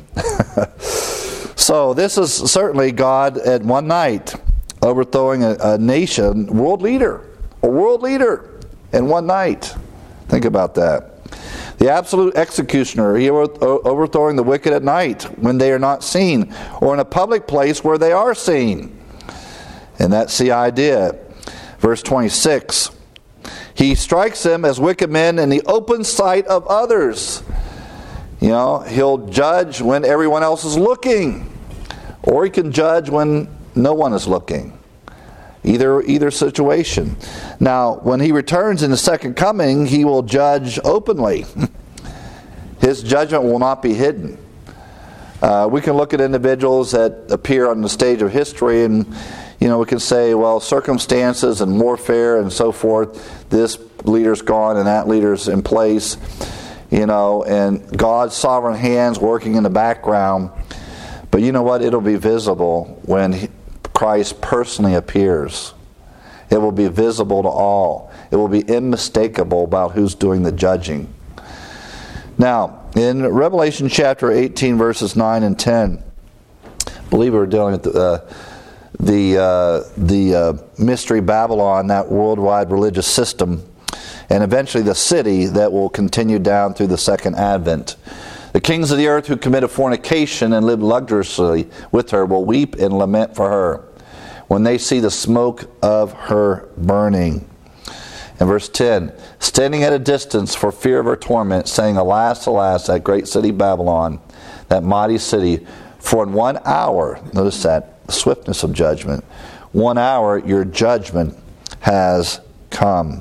So this is certainly God at one night overthrowing a, a nation, world leader, a world leader in one night. Think about that. The absolute executioner, he overthrowing the wicked at night when they are not seen, or in a public place where they are seen. And that's the idea. Verse twenty-six. He strikes them as wicked men in the open sight of others. You know, he'll judge when everyone else is looking. Or he can judge when no one is looking. Either either situation. Now, when he returns in the second coming, he will judge openly. His judgment will not be hidden. Uh, we can look at individuals that appear on the stage of history, and you know, we can say, well, circumstances and warfare and so forth, this leader's gone and that leader's in place, you know, and God's sovereign hands working in the background. But you know what? It'll be visible when he, Christ personally appears. It will be visible to all. It will be unmistakable about who's doing the judging. Now, in Revelation chapter eighteen, verses nine and ten, I believe we're dealing with the... Uh, the uh, the uh, mystery Babylon, that worldwide religious system, and eventually the city that will continue down through the second advent. The kings of the earth who committed fornication and lived luxuriously with her will weep and lament for her when they see the smoke of her burning. And verse ten, standing at a distance for fear of her torment, saying, Alas, alas, that great city Babylon, that mighty city, for in one hour, notice that, the swiftness of judgment, one hour your judgment has come.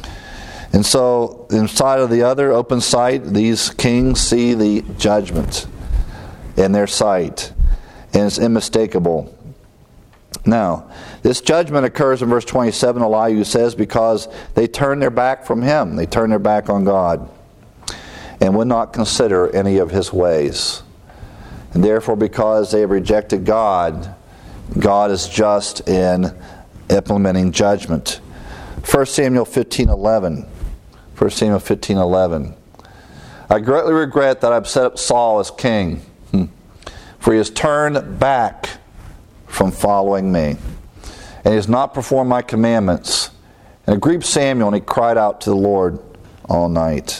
And so, inside of the other open sight, these kings see the judgment in their sight, and it's unmistakable. Now, this judgment occurs in verse twenty-seven, Elihu says, because they turned their back from him. They turned their back on God and would not consider any of his ways. And therefore, because they have rejected God, God is just in implementing judgment. First Samuel fifteen eleven. First Samuel fifteen eleven. I greatly regret that I've set up Saul as king, for he has turned back from following me, and he has not performed my commandments. And it grieved Samuel, and he cried out to the Lord all night.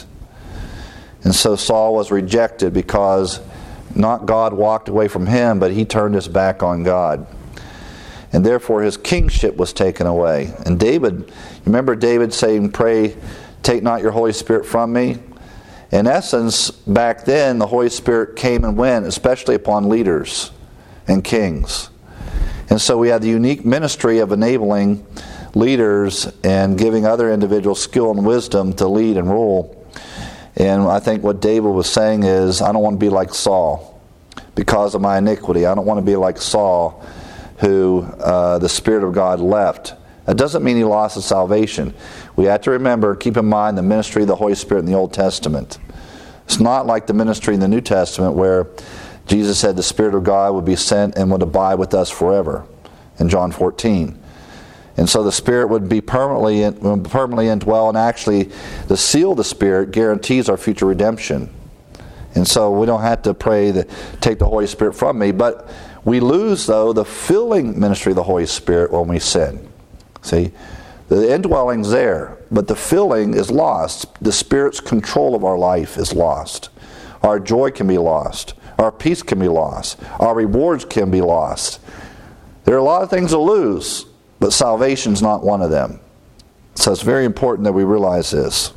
And so Saul was rejected because not God walked away from him, but he turned his back on God. And therefore his kingship was taken away. And David, remember David saying, pray, take not your Holy Spirit from me? In essence, back then the Holy Spirit came and went, especially upon leaders and kings. And so we had the unique ministry of enabling leaders and giving other individuals skill and wisdom to lead and rule. And I think what David was saying is, I don't want to be like Saul because of my iniquity. I don't want to be like Saul, who uh, the Spirit of God left. That doesn't mean he lost his salvation. We have to remember, keep in mind the ministry of the Holy Spirit in the Old Testament. It's not like the ministry in the New Testament where Jesus said the Spirit of God would be sent and would abide with us forever in John fourteen. And so the Spirit would be permanently in, permanently indwell, and actually the seal of the Spirit guarantees our future redemption. And so we don't have to pray that take the Holy Spirit from me, but we lose, though, the filling ministry of the Holy Spirit when we sin. See, the indwelling's there, but the filling is lost. The Spirit's control of our life is lost. Our joy can be lost. Our peace can be lost. Our rewards can be lost. There are a lot of things to lose, but salvation's not one of them. So it's very important that we realize this.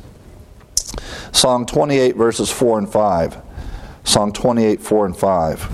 Psalm twenty-eight, verses four and five. Psalm twenty-eight, four and five.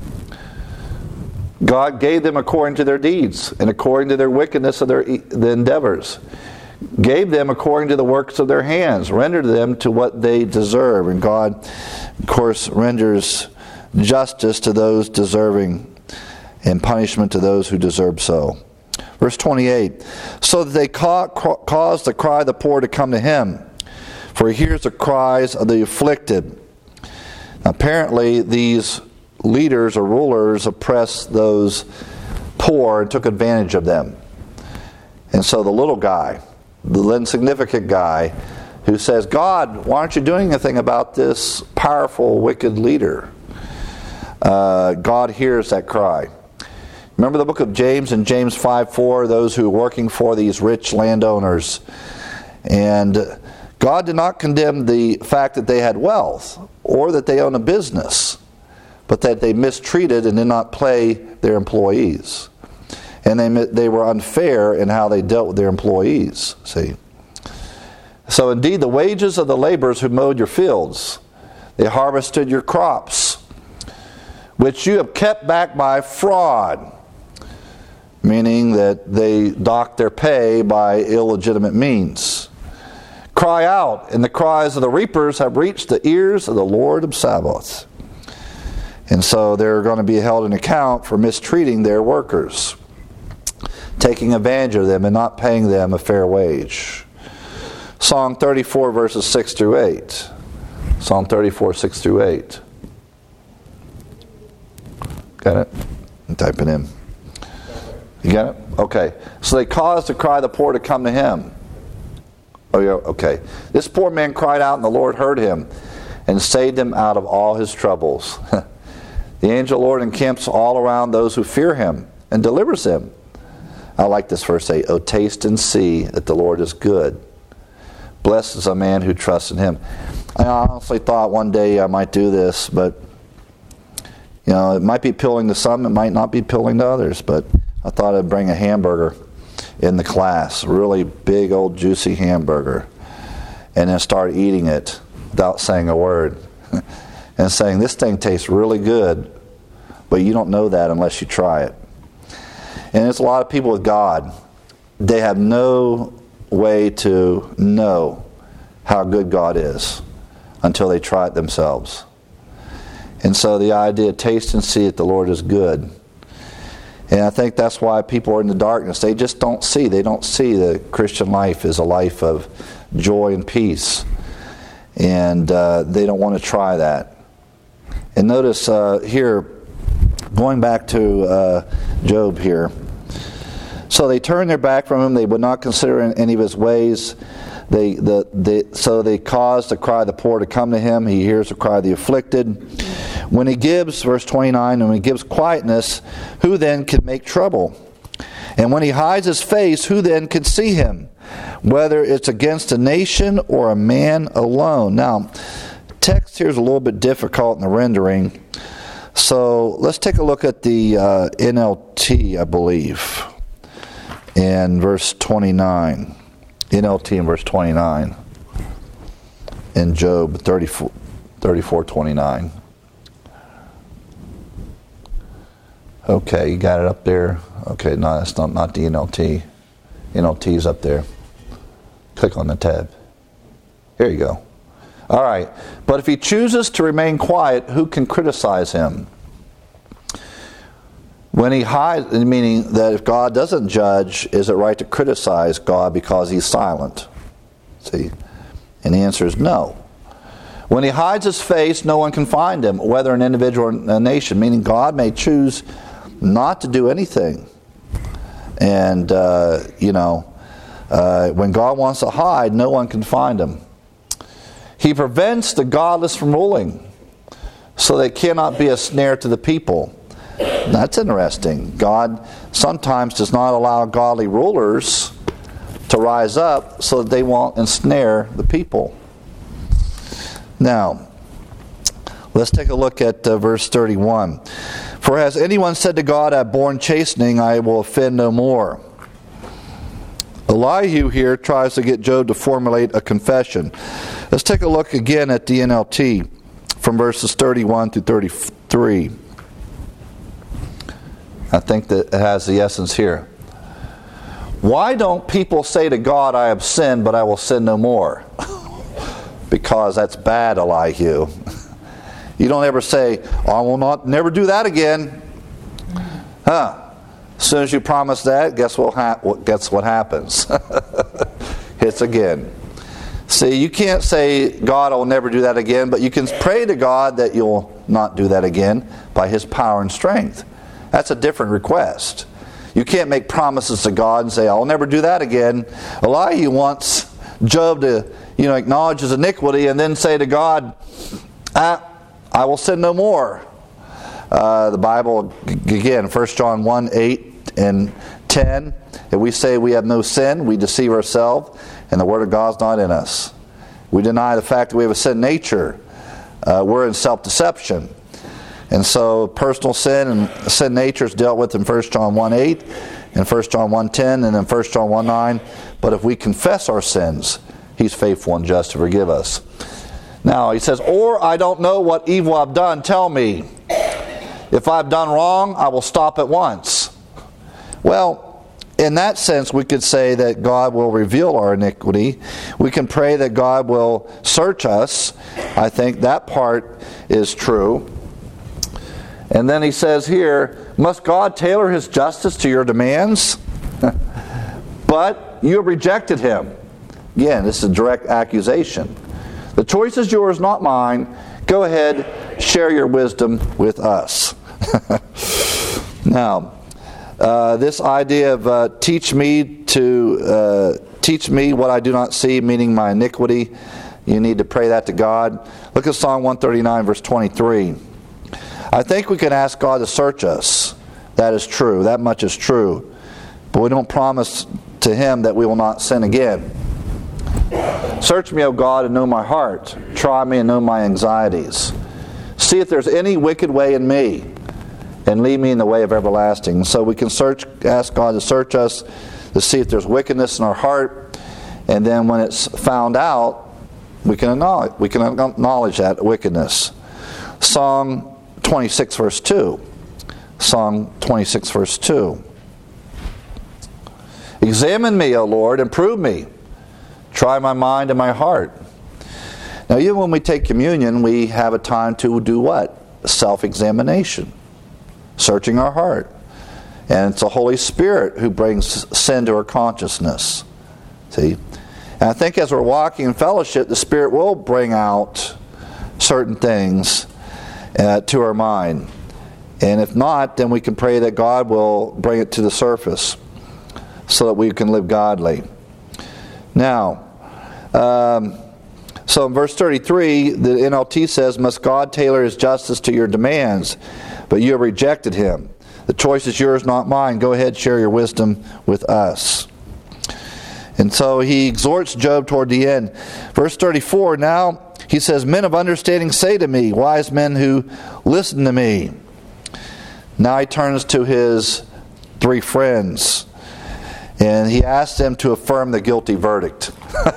God gave them according to their deeds and according to their wickedness of their the endeavors. Gave them according to the works of their hands. Rendered them to what they deserve. And God, of course, renders justice to those deserving and punishment to those who deserve so. Verse twenty-eight. So that they ca- cause the cry of the poor to come to him, for he hears the cries of the afflicted. Apparently, these leaders or rulers oppressed those poor and took advantage of them. And so the little guy, the insignificant guy, who says, God, why aren't you doing anything about this powerful, wicked leader? Uh, God hears that cry. Remember the book of James in James five four, those who are working for these rich landowners. And God did not condemn the fact that they had wealth or that they own a business, but that they mistreated and did not pay their employees. And they they were unfair in how they dealt with their employees, see. So indeed, the wages of the laborers who mowed your fields, they harvested your crops, which you have kept back by fraud, meaning that they docked their pay by illegitimate means. Cry out, and the cries of the reapers have reached the ears of the Lord of Sabaoth. And so they're going to be held in account for mistreating their workers, taking advantage of them and not paying them a fair wage. Psalm thirty-four, verses six through eight. Psalm thirty-four, six through eight. Got it? I'm typing in. You got it? Okay. So they caused the cry of the poor to come to him. Oh, yeah, okay. This poor man cried out, and the Lord heard him and saved him out of all his troubles. The angel of the Lord encamps all around those who fear him and delivers them. I like this verse eight. Oh, taste and see that the Lord is good. Blessed is a man who trusts in him. I honestly thought one day I might do this, but you know, it might be appealing to some, it might not be appealing to others, but I thought I'd bring a hamburger in the class, a really big old juicy hamburger, and then start eating it without saying a word and saying, this thing tastes really good, but you don't know that unless you try it. And there's a lot of people with God, they have no way to know how good God is until they try it themselves. And so the idea, taste and see that the Lord is good. And I think that's why people are in the darkness. They just don't see. They don't see the Christian life is a life of joy and peace. And uh, they don't want to try that. And notice uh, here, going back to uh, Job here. So they turned their back from him. They would not consider any of his ways. They, the, the, so they caused the cry of the poor to come to him. He hears the cry of the afflicted. When he gives, verse twenty-nine, and when he gives quietness, who then can make trouble? And when he hides his face, who then can see him? Whether it's against a nation or a man alone. Now, text here is a little bit difficult in the rendering. So let's take a look at the uh, N L T, I believe, in verse twenty-nine. N L T in verse twenty-nine. In Job thirty-four, thirty-four twenty-nine. Okay, you got it up there. Okay, no, that's not, not the N L T. N L T is up there. Click on the tab. Here you go. All right. But if he chooses to remain quiet, who can criticize him? When he hides, meaning that if God doesn't judge, is it right to criticize God because he's silent? See? And the answer is no. When he hides his face, no one can find him, whether an individual or a nation, meaning God may choose not to do anything. And, uh, you know, uh, when God wants to hide, no one can find him. He prevents the godless from ruling, so they cannot be a snare to the people. That's interesting. God sometimes does not allow godly rulers to rise up so that they won't ensnare the people. Now, let's take a look at uh, verse thirty-one. For has anyone said to God, I have borne chastening, I will offend no more. Elihu here tries to get Job to formulate a confession. Let's take a look again at the N L T from verses thirty-one to thirty-three. I think that it has the essence here. Why don't people say to God, I have sinned, but I will sin no more? Because that's bad, Elihu. You don't ever say, I will not never do that again. Huh. As soon as you promise that, guess what, ha- guess what happens? Hits again. See, you can't say, God, I will never do that again, but you can pray to God that you'll not do that again by his power and strength. That's a different request. You can't make promises to God and say, I'll never do that again. Elihu wants Job to, you know, acknowledge his iniquity and then say to God, ah, I will sin no more. Uh, the Bible, again, First John one, eight and ten, if we say we have no sin, we deceive ourselves, and the Word of God is not in us. We deny the fact that we have a sin nature. Uh, we're in self-deception. And so personal sin and sin nature is dealt with in First John one, eight, and First John one, ten, and then First John one, nine. But if we confess our sins, he's faithful and just to forgive us. Now, he says, or I don't know what evil I've done, tell me. If I've done wrong, I will stop at once. Well, in that sense, we could say that God will reveal our iniquity. We can pray that God will search us. I think that part is true. And then he says here, must God tailor his justice to your demands? But you have rejected him. Again, this is a direct accusation. The choice is yours, not mine. Go ahead, share your wisdom with us. Now, uh, this idea of uh, teach me to uh, teach me what I do not see, meaning my iniquity. You need to pray that to God. Look at Psalm one thirty-nine, verse twenty-three. I think we can ask God to search us. That is true. That much is true. But we don't promise to him that we will not sin again. Search me, O God, and know my heart. Try me and know my anxieties. See if there's any wicked way in me, and lead me in the way of everlasting. So we can search, ask God to search us to see if there's wickedness in our heart, and then when it's found out, we can acknowledge, we can acknowledge that wickedness. Psalm twenty-six, verse two. Psalm twenty-six, verse two. Examine me, O Lord, and prove me. Try my mind and my heart. Now, even when we take communion, we have a time to do what? Self-examination. Searching our heart. And it's the Holy Spirit who brings sin to our consciousness. See? And I think as we're walking in fellowship, the Spirit will bring out certain things uh, to our mind. And if not, then we can pray that God will bring it to the surface so that we can live godly. Now, um, so in verse thirty-three, the N L T says, must God tailor his justice to your demands, but you have rejected him. The choice is yours, not mine. Go ahead, share your wisdom with us. And so he exhorts Job toward the end. Verse thirty-four, now he says, men of understanding say to me, wise men who listen to me. Now he turns to his three friends, and he asks them to affirm the guilty verdict.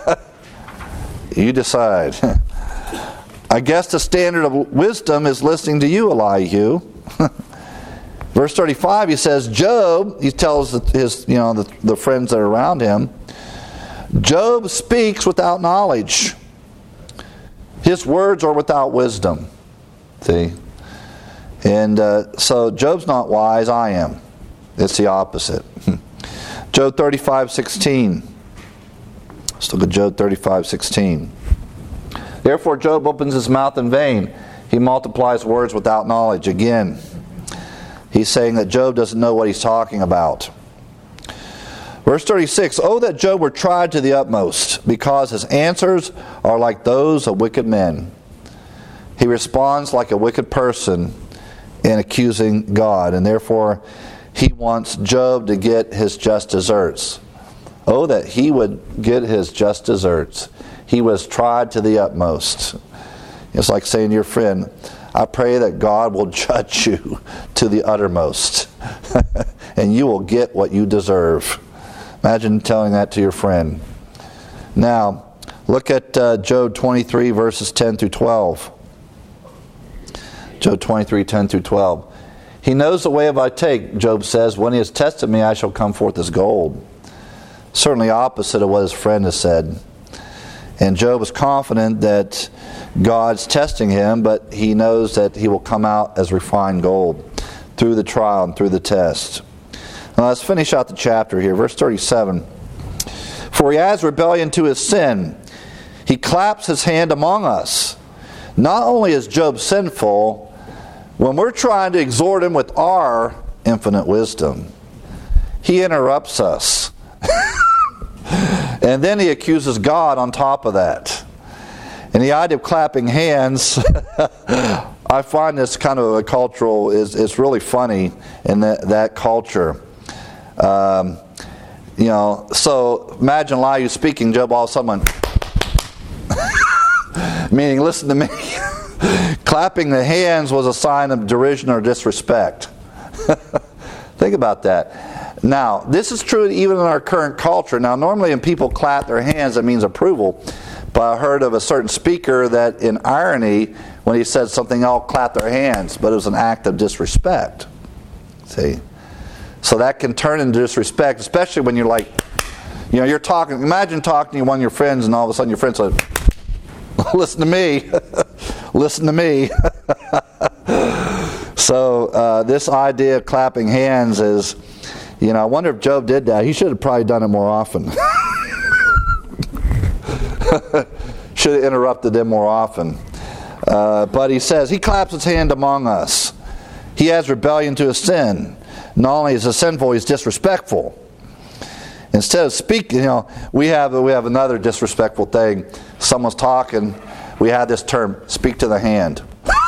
You decide. I guess the standard of wisdom is listening to you, Elihu. Verse thirty-five, he says, Job, he tells his, you know, the, the friends that are around him, Job speaks without knowledge. His words are without wisdom. See? And uh, so Job's not wise, I am. It's the opposite. Job thirty-five sixteen. Let's look at Job thirty-five sixteen. Therefore Job opens his mouth in vain. He multiplies words without knowledge. Again, he's saying that Job doesn't know what he's talking about. Verse thirty-six, oh, that Job were tried to the utmost, because his answers are like those of wicked men. He responds like a wicked person in accusing God, and therefore he wants Job to get his just deserts. Oh, that he would get his just deserts. He was tried to the utmost. It's like saying to your friend, I pray that God will judge you to the uttermost, and you will get what you deserve. Imagine telling that to your friend. Now, look at uh, Job twenty-three, verses ten through twelve. Job twenty-three, ten through twelve. He knows the way of I take, Job says. When he has tested me, I shall come forth as gold. Certainly opposite of what his friend has said. And Job is confident that God's testing him, but he knows that he will come out as refined gold through the trial and through the test. Now let's finish out the chapter here. Verse thirty-seven. For he adds rebellion to his sin. He claps his hand among us. Not only is Job sinful, when we're trying to exhort him with our infinite wisdom, he interrupts us. And then he accuses God on top of that. And the idea of clapping hands, I find this kind of a cultural, is it's really funny in that, that culture. Um, you know, so imagine Elihu speaking, Job all of a sudden, meaning listen to me. Clapping the hands was a sign of derision or disrespect. Think about that. Now, this is true even in our current culture. Now, normally when people clap their hands, it means approval. But I heard of a certain speaker that in irony, when he said something, all clap their hands, but it was an act of disrespect. See? So that can turn into disrespect, especially when you're like, you know, you're talking, imagine talking to one of your friends and all of a sudden your friend says, listen to me. Listen to me. So uh, this idea of clapping hands is, you know, I wonder if Job did that. He should have probably done it more often. Should have interrupted them more often. Uh, but he says, he claps his hand among us. He has rebellion to his sin. Not only is he sinful, he's disrespectful. Instead of speaking, you know, we have we have another disrespectful thing. Someone's talking, we have this term, speak to the hand.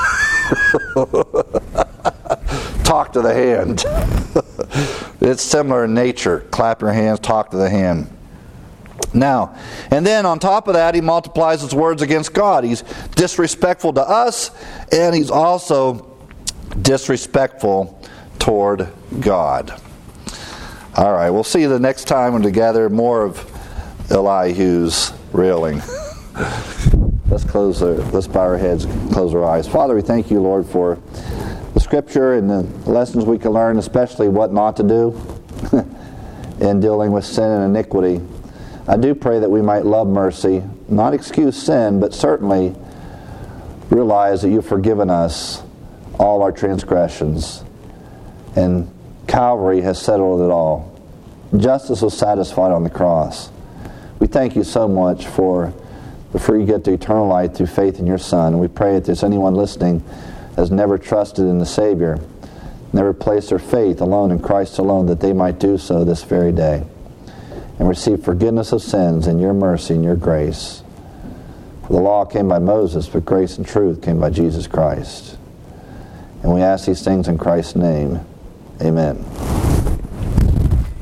Talk to the hand. It's similar in nature. Clap your hands, talk to the hand. Now, and then on top of that, he multiplies his words against God. He's disrespectful to us, and he's also disrespectful toward God. All right, we'll see you the next time when together more of Elihu's railing. Let's close our, let's bow our heads, close our eyes. Father, we thank you, Lord, for the Scripture and the lessons we can learn, especially what not to do in dealing with sin and iniquity. I do pray that we might love mercy, not excuse sin, but certainly realize that you've forgiven us all our transgressions. And Calvary has settled it all. Justice was satisfied on the cross. We thank you so much for the free gift of eternal life through faith in your Son. And we pray that there's anyone listening that has never trusted in the Savior, never placed their faith alone in Christ alone, that they might do so this very day and receive forgiveness of sins and your mercy and your grace. For the law came by Moses, but grace and truth came by Jesus Christ. And we ask these things in Christ's name. Amen.